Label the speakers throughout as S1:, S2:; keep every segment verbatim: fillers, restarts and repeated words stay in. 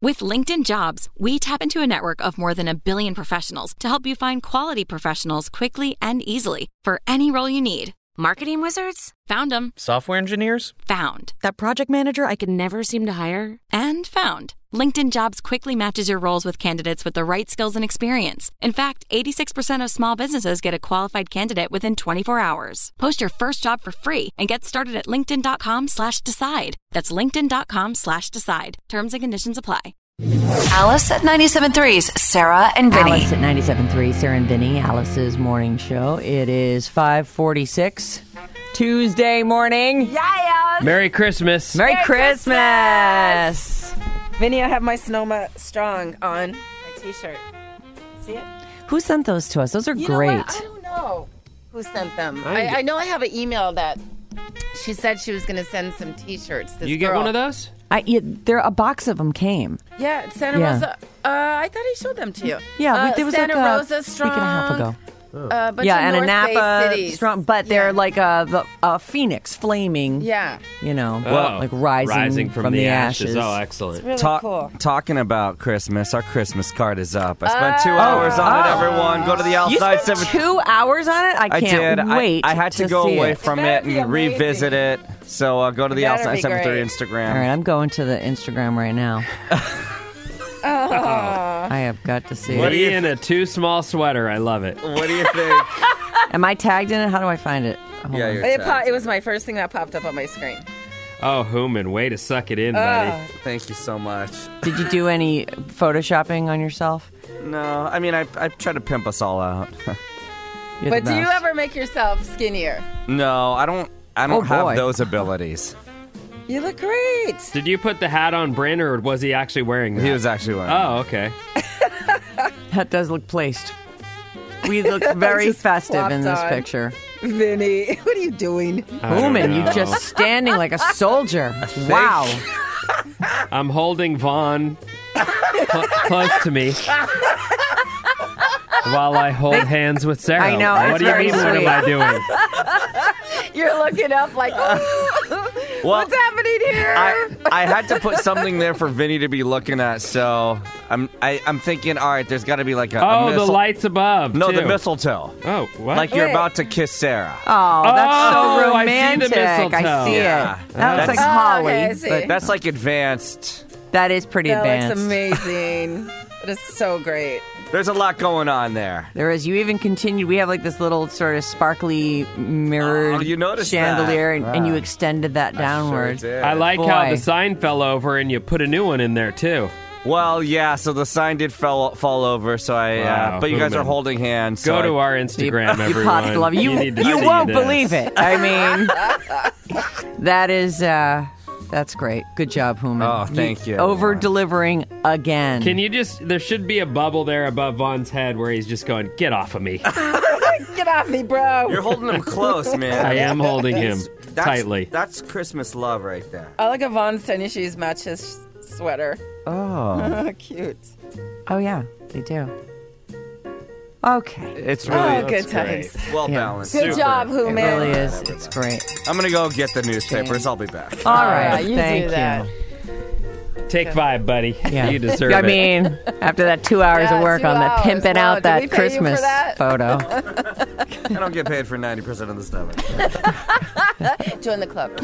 S1: With LinkedIn Jobs, we tap into a network of more than a billion professionals to help you find quality professionals quickly and easily for any role you need. Marketing wizards? Found them.
S2: Software engineers?
S1: Found. That project manager I could never seem to hire? And found. LinkedIn Jobs quickly matches your roles with candidates with the right skills and experience. In fact, eighty-six percent of small businesses get a qualified candidate within twenty-four hours. Post your first job for free and get started at linkedin.com slash decide. That's linkedin.com slash decide. Terms and conditions apply.
S3: Alice at ninety-seven point three's Sarah and Vinny.
S4: Alice at ninety-seven point three, Sarah and Vinny, Alice's morning show. It is five forty-six, Tuesday morning.
S5: Yeah, Alice.
S2: Merry Christmas.
S4: Merry,
S5: Merry
S4: Christmas.
S5: Christmas. Vinny, I have my Sonoma Strong on my t-shirt. See it?
S4: Who sent those to us? Those are
S5: You know
S4: great.
S5: what? I don't know who sent them.
S2: I-
S5: I, I know I have an email that she said she was going to send some t-shirts. This
S2: You get
S5: girl.
S2: one of those?
S4: I, yeah, there, a box of them came.
S5: Yeah, it's Santa
S4: Yeah.
S5: Rosa. Uh, I thought I showed them to you.
S4: Yeah,
S5: uh,
S4: we, there was
S5: Santa
S4: like a
S5: Rosa Strong.
S4: week and a half ago.
S5: Uh, bunch
S4: Yeah,
S5: of
S4: and a
S5: North Bay
S4: Napa
S5: cities.
S4: strong, but they're
S5: Yeah.
S4: like a, the- a phoenix flaming.
S5: Yeah.
S4: You know,
S2: Oh,
S4: like rising,
S2: rising from,
S4: the,
S2: the
S4: ashes.
S2: Oh, excellent.
S5: It's really
S6: Ta-
S5: cool.
S6: Talking about Christmas, our Christmas card is up. I spent two
S5: Oh.
S6: hours on it,
S4: Oh.
S6: everyone. Go to the
S4: You
S6: outside
S4: spent
S6: seven.
S4: two hours on it? I
S6: I
S4: can't
S6: did.
S4: wait.
S6: I, I had to,
S4: to
S6: go
S4: see
S6: away
S4: it.
S6: from
S5: It
S6: it
S5: better be
S6: and revisit it.
S5: amazing.
S6: So uh, go to
S5: It
S6: the
S5: better
S6: outside
S5: be
S6: seven three
S5: great.
S6: Instagram.
S4: All right, I'm going to the Instagram right now. I have got to see
S6: What do
S4: it.
S6: you
S2: Me in a too small sweater. I love it.
S6: What do you think?
S4: Am I tagged in it? How do I find it? Hold
S6: Yeah,
S4: on.
S6: you're
S5: It,
S6: tagged.
S5: po- it was my first thing that popped up on my screen.
S2: Oh, Hooman, way to suck it in, buddy.
S5: Uh,
S6: Thank you so much.
S4: Did you do any photoshopping on yourself?
S6: No, I mean, I, I try to pimp us all out.
S4: You're
S5: but
S4: the
S5: do you
S4: best.
S5: ever make yourself skinnier?
S6: no, I don't. I don't
S4: Oh,
S6: have
S4: boy.
S6: those abilities.
S5: You look great.
S2: Did you put the hat on Bryn, or was he actually wearing that?
S6: He was actually wearing.
S2: Oh, okay.
S4: That does look placed. We look very
S5: Just
S4: festive in
S5: flopped
S4: this
S5: on.
S4: picture.
S5: Vinny, what are you doing?
S2: I don't
S4: Woman, you
S2: know.
S4: just standing like a soldier. Wow.
S2: I'm holding Vaughn cl- close to me while I hold hands with Sarah.
S4: I know,
S2: What
S4: it's
S2: do you
S4: very
S2: mean? What
S4: sweet.
S2: am I doing?
S5: You're looking up like, oh,
S6: Well,
S5: what's happening here?
S6: I, I had to put something there for Vinny to be looking at, so I'm I, I'm thinking, all right, there's got to be like a, a
S2: Oh, the
S6: mistle-
S2: lights above.
S6: No,
S2: too.
S6: the mistletoe.
S2: Oh, what?
S6: Like you're
S5: Wait.
S6: about to kiss Sarah.
S4: Oh, that's
S2: Oh,
S4: so
S2: I see the
S4: romantic.
S2: mistletoe.
S4: see
S6: Yeah.
S4: it. That looks like
S6: That's-
S5: Oh,
S4: holly,
S5: okay, I see.
S4: but
S6: That's like advanced.
S4: that is pretty
S5: that
S4: advanced.
S5: looks amazing. It is so great.
S6: There's a lot going on there.
S4: There is. You even continue. We have like this little sort of sparkly mirrored
S6: Oh, you noticed
S4: chandelier,
S6: that.
S4: and, and you
S6: Wow.
S4: extended that downward.
S6: Sure did.
S2: I like how
S4: Boy.
S2: the sign fell over and you put a new one in there, too.
S6: Well, yeah. So the sign did fall fall over. So I.
S2: Wow,
S6: uh, but you guys
S2: Hooman.
S6: are holding hands.
S2: Go
S6: so
S2: to
S6: I,
S2: our Instagram,
S4: you
S2: everyone.
S4: popped the love. You,
S2: need to
S4: you
S2: see
S4: won't
S2: this.
S4: believe it. I mean, that is uh, that's great. Good job, Hooman.
S6: Oh, thank you,
S4: Over
S6: everyone.
S4: delivering again.
S2: Can you just, there should be a bubble there above Vaughn's head where he's just going, get off of me.
S5: Get off me, bro.
S6: You're holding him close, man.
S2: I am holding him
S6: That's,
S2: tightly.
S6: That's Christmas love right there.
S5: I like a Vaughn's tennis shoes match his sweater.
S6: Oh,
S5: Cute.
S4: Oh yeah, they do. Okay.
S6: it's really
S5: Oh, good
S2: that's great.
S5: times.
S6: well
S4: Yeah.
S6: balanced.
S5: Good
S6: Super.
S5: job, who
S4: It
S5: man.
S4: really is. It's great.
S6: I'm gonna go get the newspapers. I'll be back.
S4: All
S5: yeah,
S4: right.
S5: you do
S4: Thank
S5: that.
S4: you.
S2: Take five, buddy.
S4: Yeah.
S2: You deserve
S4: I
S2: it.
S4: mean, after that two hours
S5: Yeah,
S4: of work
S5: two
S4: on that
S5: hours.
S4: pimping
S5: Wow,
S4: out
S5: did
S4: that
S5: we pay you for
S4: Christmas
S5: that?
S4: photo.
S6: I don't get paid for ninety percent of the stuff.
S5: Join the club.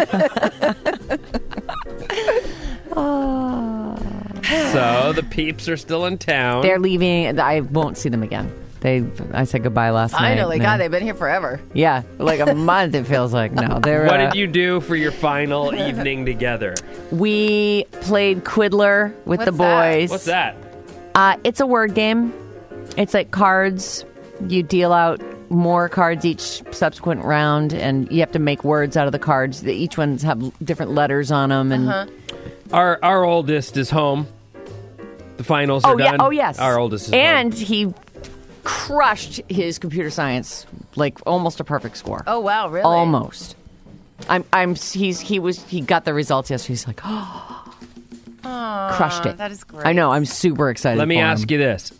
S2: So the peeps are still in town.
S4: They're leaving. I won't see them again. They. I said goodbye last night.
S5: Finally,
S4: and
S5: God,
S4: then-
S5: they've been here forever.
S4: Yeah, like a month. It feels like no. They're.
S2: What
S4: uh,
S2: did you do for your final evening together?
S4: We played Quiddler with the
S5: What's that?
S4: boys.
S2: What's that?
S4: Uh, it's a word game. It's like cards. You deal out more cards each subsequent round, and you have to make words out of the cards. The- Each ones have different letters on them, and
S5: Uh-huh.
S2: Our our oldest is home. The finals are
S4: oh yeah,
S2: done.
S4: oh yes.
S2: Our oldest is
S4: and
S2: home.
S4: he crushed his computer science, like almost a perfect score.
S5: Oh, wow, really?
S4: Almost. I'm. I'm. He's. He was. He got the results yesterday. He's like, oh, crushed it.
S5: that is great.
S4: I know. I'm super excited.
S2: Let me
S4: for
S2: ask
S4: him.
S2: you this: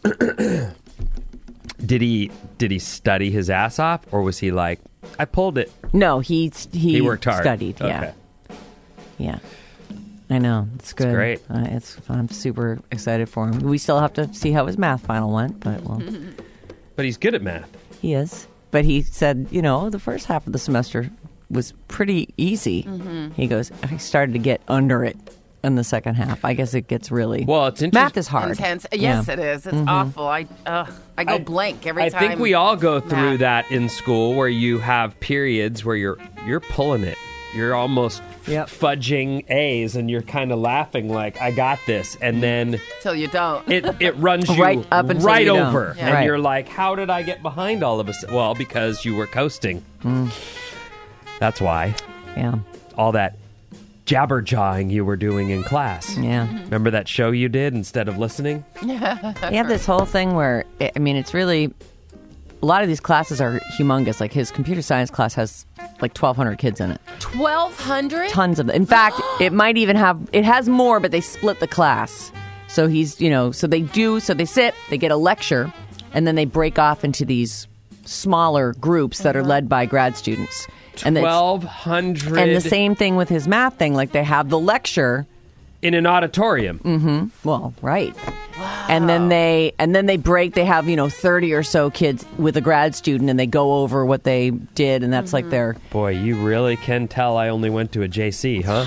S2: Did he did he study his ass off, or was he like, I pulled it?
S4: No, he he,
S2: He worked hard.
S4: Studied.
S2: Okay.
S4: Yeah. Yeah. I know. It's good.
S2: great.
S4: Uh, it's I'm super excited for him. We still have to see how his math final went, but well,
S2: But he's good at math.
S4: he is. But he said, you know, the first half of the semester was pretty easy.
S5: Mm-hmm.
S4: He goes, I started to get under it in the second half. I guess it gets really...
S2: Well, it's interesting.
S4: Math is hard.
S5: Intense. Yes,
S4: Yeah.
S5: it is. It's awful. I uh, I go
S2: I-
S5: blank every
S2: I
S5: time.
S2: think we all go through
S5: math.
S2: that in school where you have periods where you're you're pulling it. You're almost f-
S4: Yep.
S2: fudging A's and you're kind of laughing like, I got this. And then
S5: Till you don't.
S2: it, it runs you
S4: Right up until
S2: right
S4: you don't.
S2: over.
S5: Yeah.
S2: And
S4: Right.
S2: you're like, how did I get behind all of a sudden? Well, because you were coasting. That's why.
S4: Yeah.
S2: All that jabber jawing you were doing in class.
S4: Yeah.
S2: Remember that show you did instead of listening?
S4: You have this whole thing where, I mean, it's really... A lot of these classes are humongous. Like his computer science class has like twelve hundred kids in it.
S5: twelve hundred?
S4: Tons of them. In fact, it might even have, it has more, but they split the class. So he's, you know, so they do, so they sit, they get a lecture, and then they break off into these smaller groups that are led by grad students. And it's-
S2: twelve hundred
S4: And the same thing with his math thing. Like they have the lecture.
S2: in an auditorium.
S4: Well, right. And then they and then they break. They have, you know, thirty or so kids with a grad student, and they go over what they did, and that's like their.
S2: Boy, you really can tell I only went to a J C, huh?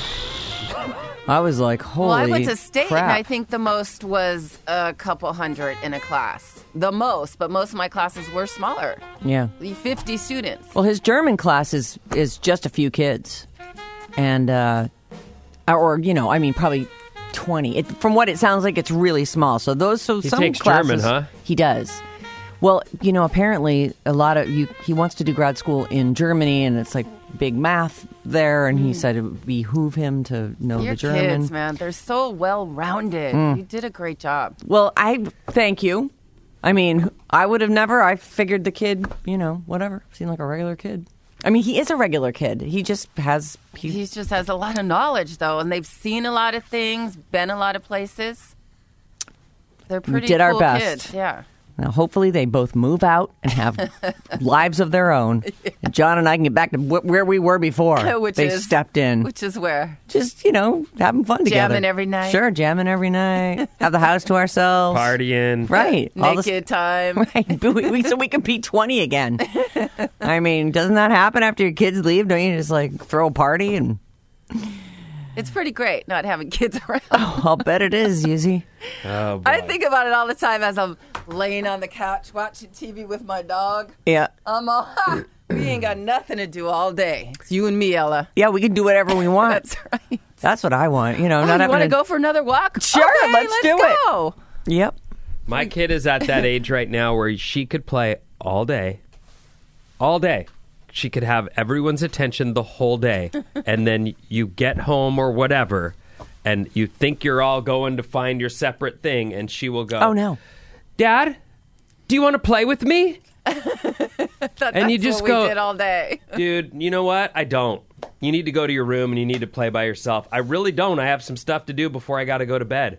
S4: I was like, holy.
S5: Well, I went to state,
S4: crap.
S5: and I think the most was a couple hundred in a class. The most, but most of my classes were smaller.
S4: Yeah.
S5: fifty students.
S4: Well, his German class is is just a few kids, and uh, or you know, I mean, probably twenty. It, from what it sounds like, it's really small. So those, so
S2: He
S4: some
S2: takes
S4: classes,
S2: German, huh?
S4: He does. Well, you know, apparently a lot of you. He wants to do grad school in Germany, and it's like big math there. And he said it would behoove him to know
S5: Your
S4: the German.
S5: kids, man, they're so well-rounded.
S4: Mm.
S5: You did a great job.
S4: Well, I thank you. I mean, I would have never. I figured the kid, you know, whatever, seemed like a regular kid. I mean, he is a regular kid. He just has. He,
S5: He just has a lot of knowledge, though, and they've seen a lot of things, been a lot of places. They're pretty
S4: did our
S5: cool
S4: best.
S5: kids. Yeah.
S4: Now, hopefully, they both move out and have lives of their own. And John and I can get back to wh- where we were before
S5: Which
S4: they
S5: is-
S4: stepped in.
S5: Which is where?
S4: Just, you know, having fun together.
S5: Jamming every night.
S4: Sure, jamming every night. Have the house to ourselves.
S2: Partying.
S4: Right. All the-
S5: Naked time.
S4: Right. But we, we- so we can be twenty again. I mean, doesn't that happen after your kids leave? Don't you just, like, throw a party? And
S5: It's pretty great not having kids around.
S4: I'll bet it is, Yuzi.
S2: Oh, boy.
S5: I think about it all the time as I'm laying on the couch watching T V with my dog.
S4: Yeah.
S5: I'm all, ha, we ain't got nothing to do all day. It's you and me, Ella.
S4: Yeah, we can do whatever we want.
S5: That's right.
S4: That's what I want. You know,
S5: Oh,
S4: not
S5: you
S4: having
S5: want to
S4: to
S5: go for another walk?
S4: Sure,
S5: Okay,
S4: let's do it.
S5: go.
S4: Yep.
S2: My kid is at that age right now where she could play all day. All day. She could have everyone's attention the whole day. And then you get home or whatever, and you think you're all going to find your separate thing, and she will go,
S4: Oh, no.
S2: Dad, do you want to play with me?
S5: That-
S2: And you
S5: that's
S2: just
S5: what
S2: go-
S5: we did all day.
S2: Dude, you know what? I don't. You need to go to your room and you need to play by yourself. I really don't. I have some stuff to do before I got to go to bed.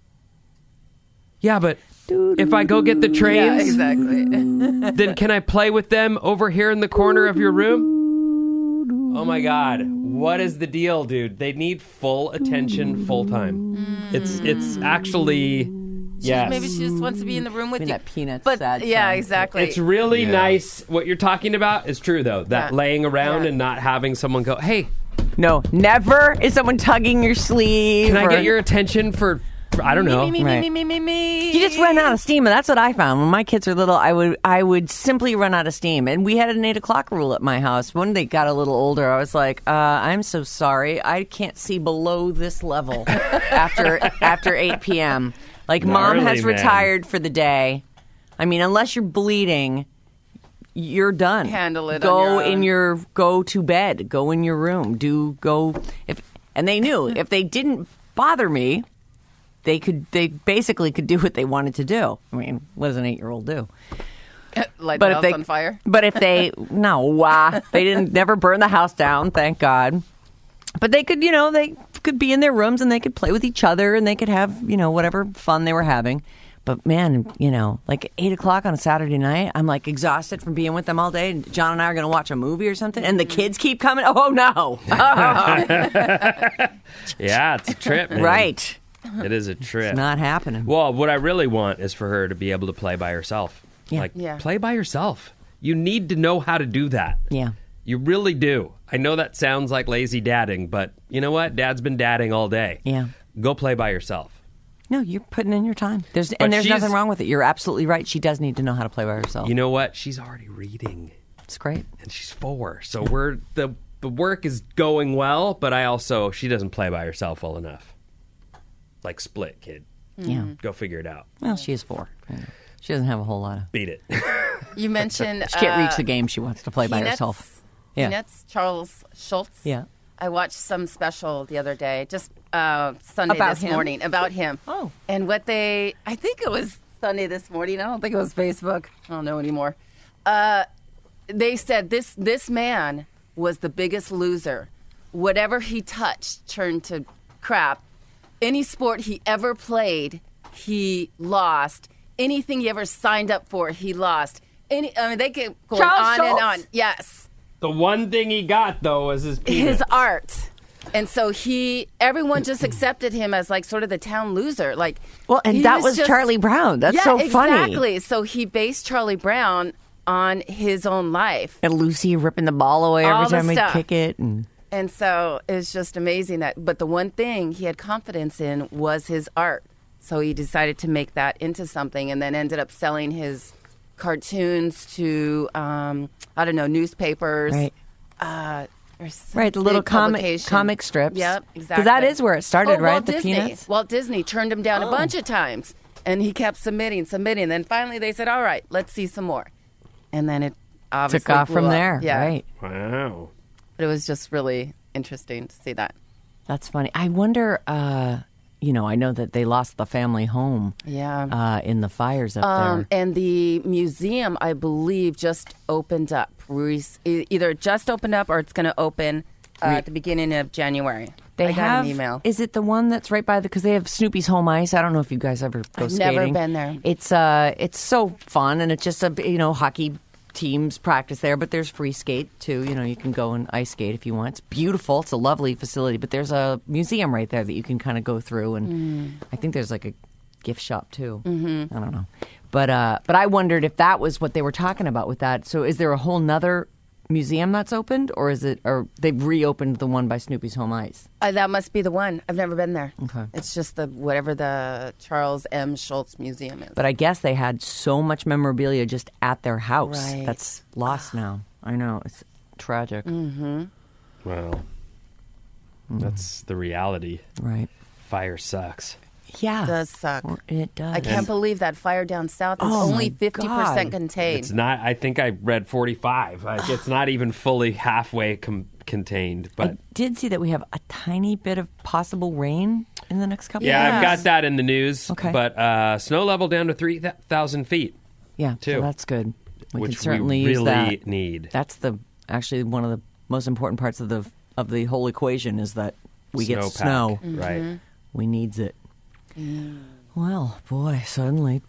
S2: Yeah, but if I go get the
S5: Yeah,
S2: trains,
S5: exactly.
S2: then can I play with them over here in the corner of your room? Oh my God. What is the deal, dude? They need full attention full time. It's it's actually yes.
S5: Maybe she just wants to be in the room with
S4: I mean,
S5: you.
S4: that Peanuts
S5: but
S4: sad
S5: yeah,
S4: song.
S5: exactly.
S2: It's really
S6: Yeah.
S2: nice. What you're talking about is true though. That
S5: Yeah.
S2: laying around
S5: Yeah.
S2: and not having someone go, "Hey,
S4: No, never is someone tugging your sleeve.
S2: can I
S4: or-
S2: get your attention for, for I don't know."
S5: me, me,
S4: Right.
S5: me, me, me, me, me.
S4: You just run out of steam, and that's what I found. When my kids were little, I would I would simply run out of steam. And we had an eight o'clock rule at my house. When they got a little older, I was like, uh, "I'm so sorry, I can't see below this level after after eight p.m. Like, mom
S2: Gnarly,
S4: has
S2: man.
S4: retired for the day. I mean, unless you're bleeding, you're done.
S5: Handle it on
S4: Go
S5: your
S4: in
S5: own.
S4: your go to bed. Go in your room. Do go if and they knew if they didn't bother me, they could they basically could do what they wanted to do. I mean, what does an eight year old do?
S5: Light
S4: But
S5: the
S4: if
S5: house
S4: they
S5: on fire.
S4: but if they no, uh, they didn't never burn the house down, thank God. But they could, you know, they could be in their rooms and they could play with each other and they could have, you know, whatever fun they were having. But man, you know, like eight o'clock on a Saturday night, I'm like exhausted from being with them all day. And John and I are going to watch a movie or something, and the kids keep coming. Oh no!
S2: Yeah, it's a trip, man.
S4: Right.
S2: It is a trip.
S4: It's not happening.
S2: Well, what I really want is for her to be able to play by herself.
S4: Yeah.
S2: Like,
S5: Yeah.
S2: play by yourself. You need to know how to do that.
S4: Yeah.
S2: You really do. I know that sounds like lazy dadding, but you know what? Dad's been dadding all day.
S4: Yeah.
S2: Go play by yourself.
S4: No, you're putting in your time. There's
S2: But
S4: and there's
S2: she's-
S4: nothing wrong with it. You're absolutely right. She does need to know how to play by herself.
S2: You know what? She's already reading,
S4: It's great.
S2: and she's four. So we're the the work is going well, but I also she doesn't play by herself well enough. Like Split, kid.
S4: Yeah.
S2: Go figure it out.
S4: Well, she is four. Yeah. She doesn't have a whole lot of.
S2: Beat it.
S5: You mentioned
S4: She can't
S5: uh,
S4: reach the game she wants to play by
S5: Peanuts.
S4: herself. Yeah.
S5: Peanuts, Charles Schultz.
S4: Yeah.
S5: I watched some special the other day, just uh, Sunday
S4: About
S5: this
S4: him?
S5: morning, about him.
S4: Oh.
S5: And what they, I think it was Sunday this morning. I don't think it was Facebook. I don't know anymore. Uh, they said this this man was the biggest loser. Whatever he touched turned to crap. Any sport he ever played, he lost. Anything he ever signed up for, he lost. Any, I mean, they keep going
S4: Charles
S5: on
S4: Schultz.
S5: and on. Yes.
S2: The one thing he got though was his peanuts.
S5: His art. And so he, everyone just accepted him as like sort of the town loser. Like,
S4: Well, and
S5: he
S4: that was
S5: just-
S4: Charlie Brown. That's
S5: yeah,
S4: so funny.
S5: exactly. So he based Charlie Brown on his own life.
S4: And Lucy ripping the ball away every
S5: All the
S4: time we
S5: stuff.
S4: kick it. And
S5: And so it's just amazing that, but the one thing he had confidence in was his art. So he decided to make that into something and then ended up selling his cartoons to, um, I don't know, newspapers.
S4: right.
S5: Uh, or some
S4: Right, the little
S5: big
S4: comic
S5: publication.
S4: comic strips.
S5: Yep,
S4: Because
S5: exactly.
S4: that is where it started,
S5: Oh,
S4: right?
S5: Walt
S4: the
S5: Disney.
S4: Peanuts.
S5: Walt Disney turned him down
S4: Oh.
S5: a bunch of times, and he kept submitting, submitting. And then finally they said, all right, let's see some more. And then it obviously
S4: Took off
S5: blew
S4: from
S5: up.
S4: there.
S5: Yeah.
S4: Right.
S2: Wow.
S5: But it was just really interesting to see that.
S4: That's funny. I wonder, uh, you know, I know that they lost the family home
S5: Yeah.
S4: uh, in the fires up
S5: Um,
S4: there.
S5: and the museum, I believe, just opened up. Re- e- Either just opened up or it's going to open uh, at the beginning of January.
S4: They
S5: I got
S4: have,
S5: an email.
S4: Is it the one that's right by the, because they have Snoopy's Home Ice. I don't know if you guys ever go
S5: I've
S4: skating.
S5: never been there.
S4: It's, uh, it's so fun, and it's just a, you know, hockey teams practice there, but there's free skate too. You know, you can go and ice skate if you want. It's beautiful. It's a lovely facility, but there's a museum right there that you can kind of go through, and
S5: Mm.
S4: I think there's like a gift shop too. Mm-hmm. I don't know, but uh, but I wondered if that was what they were talking about with that. So is there a whole nother museum that's opened, or is it, or they've reopened the one by Snoopy's Home Ice?
S5: Uh, that must be the one. I've never been there.
S4: Okay.
S5: It's just the whatever the Charles M. Schultz Museum is.
S4: But I guess they had so much memorabilia just at their house
S5: Right.
S4: that's lost now. I know, it's tragic.
S2: Well, that's the reality.
S4: Right?
S2: Fire sucks.
S4: Yeah,
S5: It does suck.
S4: It does.
S5: I can't believe that fire down south is
S4: Oh,
S5: only
S4: my
S5: fifty
S4: God.
S5: percent contained.
S2: It's not. I think I read forty-five. Like, it's not even fully halfway com- contained. But
S4: I did see that we have a tiny bit of possible rain in the next couple
S2: yeah,
S4: of
S2: I've
S4: days.
S2: got that in the news.
S4: Okay.
S2: But uh, snow level down to three thousand feet,
S4: Yeah,
S2: too.
S4: so that's good. We
S2: which
S4: can certainly
S2: we
S4: use
S2: really
S4: that.
S2: need.
S4: That's the actually one of the most important parts of the of the whole equation is that we get
S2: Snowpack,
S4: snow.
S2: right?
S4: We needs it. Well, boy, suddenly.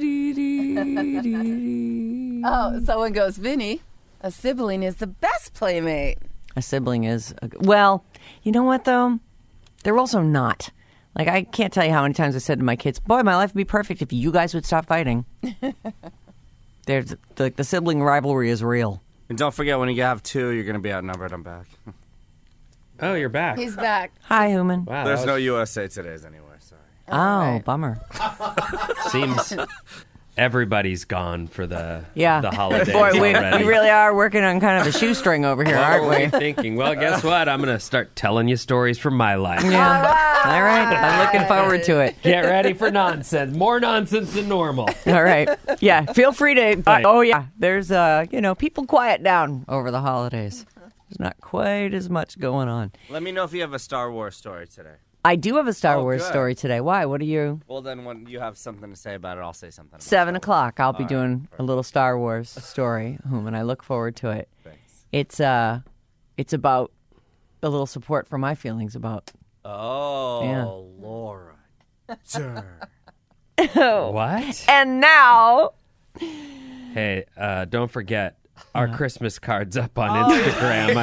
S5: Oh, someone goes, Vinny, a sibling is the best playmate.
S4: A sibling is a, well. You know what though? They're also not. Like I can't tell you how many times I said to my kids, "Boy, my life would be perfect if you guys would stop fighting." There's like the sibling rivalry is real.
S6: And don't forget, when you have two, you're going to be outnumbered. I'm back.
S2: Oh, you're back.
S5: He's back.
S4: Hi, Human.
S2: Wow,
S6: There's
S2: that
S6: no
S2: was-
S6: U S A Today's anyway. Sorry.
S4: Oh,
S5: right.
S4: bummer.
S2: Seems everybody's gone for the
S4: Yeah.
S2: the holidays
S4: Boy, we,
S2: already.
S4: we really are working on kind of a shoestring over here,
S2: What
S4: aren't
S2: were we
S4: we?
S2: thinking? Well, guess what? I'm going to start telling you stories from my life.
S4: Yeah. All right. I'm looking forward to it.
S2: Get ready for nonsense. More nonsense than normal.
S4: All right. Yeah. Feel free to. Uh,
S2: Right.
S4: oh, yeah. There's, uh, you know, people quiet down over the holidays. There's not quite as much going on.
S6: Let me know if you have a Star Wars story today.
S4: I do have a Star
S6: Oh,
S4: Wars
S6: good.
S4: story today. Why? What are you?
S6: Well, then when you have something to say about it, I'll say something. About
S4: Seven
S6: it.
S4: o'clock. I'll be
S6: All right.
S4: doing a little Star Wars story, whom, and I look forward to it.
S6: Thanks.
S4: It's uh, it's about a little support for my feelings about.
S6: Oh,
S4: Yeah.
S6: Laura. Sure.
S2: What?
S4: And now,
S2: Hey, uh, don't forget our
S4: Uh-huh.
S2: Christmas cards up on
S4: Oh,
S2: Instagram.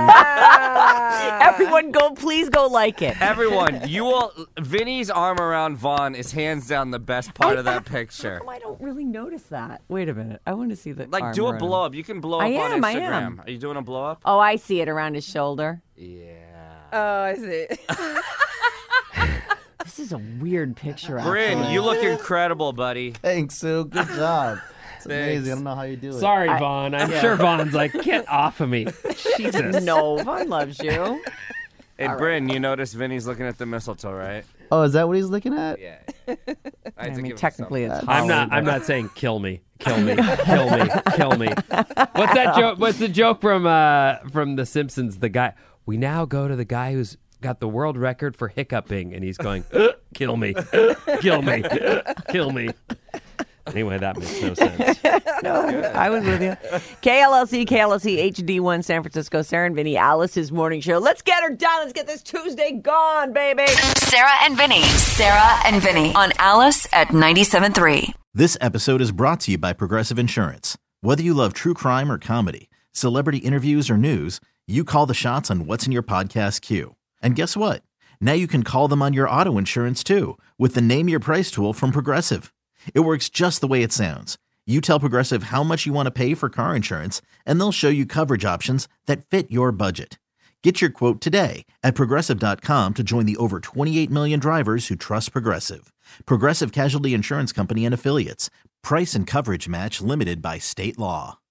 S2: I mean,
S4: everyone go, please go like it.
S6: Everyone, you will. Vinny's arm around Vaughn is hands down the best part of that picture.
S4: Oh, I don't really notice that. Wait a minute. I want to see the
S6: Like,
S4: arm
S6: do a
S4: around.
S6: blow up. You can blow up
S4: I
S6: on
S4: am, I
S6: Instagram.
S4: am.
S6: Are you doing a blow up?
S4: Oh, I see it around his shoulder.
S6: Yeah.
S5: Oh, I see.
S4: This is a weird picture.
S6: Bryn,
S4: actually.
S6: you look incredible, buddy.
S7: Thanks, Sue. Good job. It's
S6: Thanks.
S7: amazing. I don't know how you do it.
S2: sorry, Vaughn. I'm sure Vaughn's like, get off of me. Jesus.
S4: No, Vaughn loves you.
S6: Hey, Bryn, you notice Vinny's looking at the mistletoe, right?
S7: Oh, is that what he's looking at?
S6: Yeah. I,
S4: I
S6: had to
S4: mean,
S6: give him
S4: technically, it's
S6: something.
S2: I'm not. I'm not saying kill me, kill me, kill me, kill me. What's that joke? What's the joke from uh, from The Simpsons? The guy. We now go to the guy who's got the world record for hiccuping, and he's going, "Uh, kill me, uh, kill me, uh, kill me. Anyway, that makes no sense.
S4: I was with you. K L L C, K L L C, H D one, San Francisco, Sarah and Vinny, Alice's morning show. Let's get her done. Let's get this Tuesday gone, baby.
S3: Sarah and Vinny. Sarah and Vinny on Alice at ninety-seven point three.
S8: This episode is brought to you by Progressive Insurance. Whether you love true crime or comedy, celebrity interviews or news, you call the shots on what's in your podcast queue. And guess what? Now you can call them on your auto insurance too with the Name Your Price tool from Progressive. It works just the way it sounds. You tell Progressive how much you want to pay for car insurance, and they'll show you coverage options that fit your budget. Get your quote today at Progressive dot com to join the over twenty-eight million drivers who trust Progressive. Progressive Casualty Insurance Company and Affiliates. Price and coverage match limited by state law.